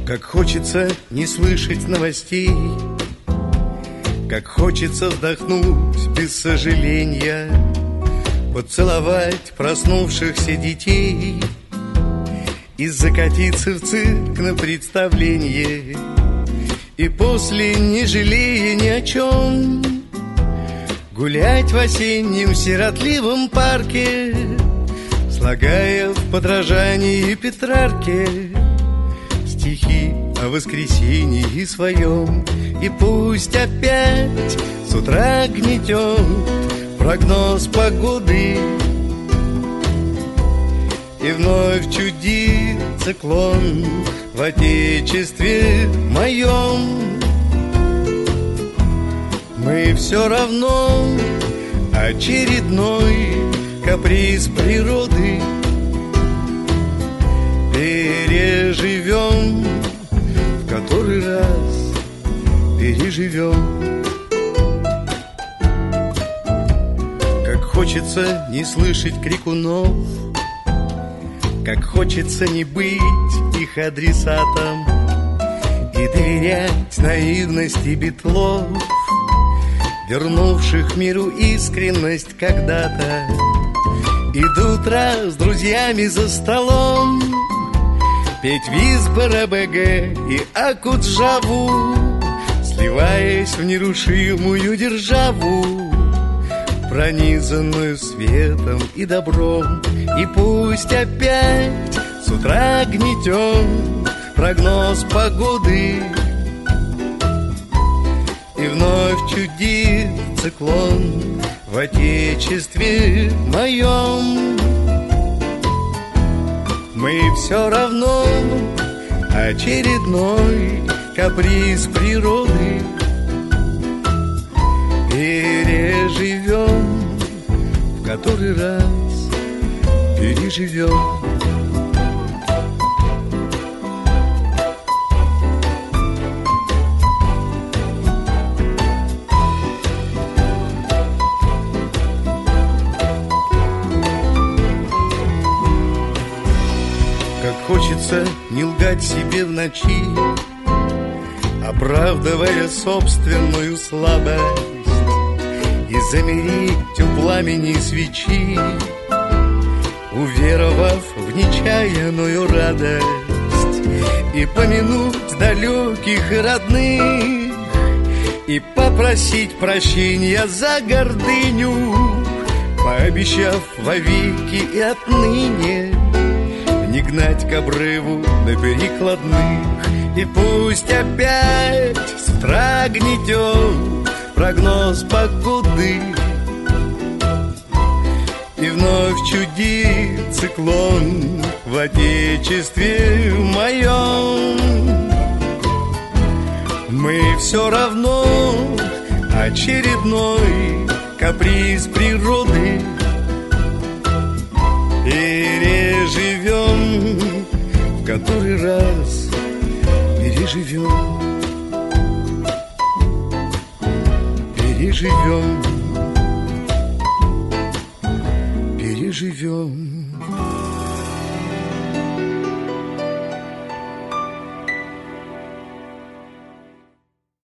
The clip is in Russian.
Как хочется не слышать новостей, как хочется вздохнуть без сожаления, поцеловать проснувшихся детей и закатиться в цирк на представление. И после, не жалея ни о чем, гулять в осеннем сиротливом парке, слагая в подражании Петрарке стихи о воскресенье своем. И пусть опять с утра гнетет прогноз погоды, и вновь чудит циклон в отечестве моем. Мы все равно очередной каприз природы переживем, в который раз переживем. Как хочется не слышать крикунов, как хочется не быть их адресатом и доверять наивности битлов, вернувших миру искренность когда-то. И до утра с друзьями за столом петь Визбора-БГ и Акуджаву, сливаясь в нерушимую державу, пронизанную светом и добром. И пусть опять с утра гнетет прогноз погоды, и вновь чудит циклон в отечестве моем. Мы все равно очередной каприз природы переживем, в который раз переживем. Как хочется не лгать себе в ночи, оправдывая собственную слабость, и замереть у пламени свечи, уверовав в нечаянную радость, и помянуть далеких и родных, и попросить прощения за гордыню, пообещав вовеки и отныне не гнать к обрыву на перекладных. И пусть опять с утра гнетет прогноз погоды, и вновь чудит циклон в отечестве моем. Мы все равно очередной каприз природы переживем, в который раз переживем. Переживем, переживем.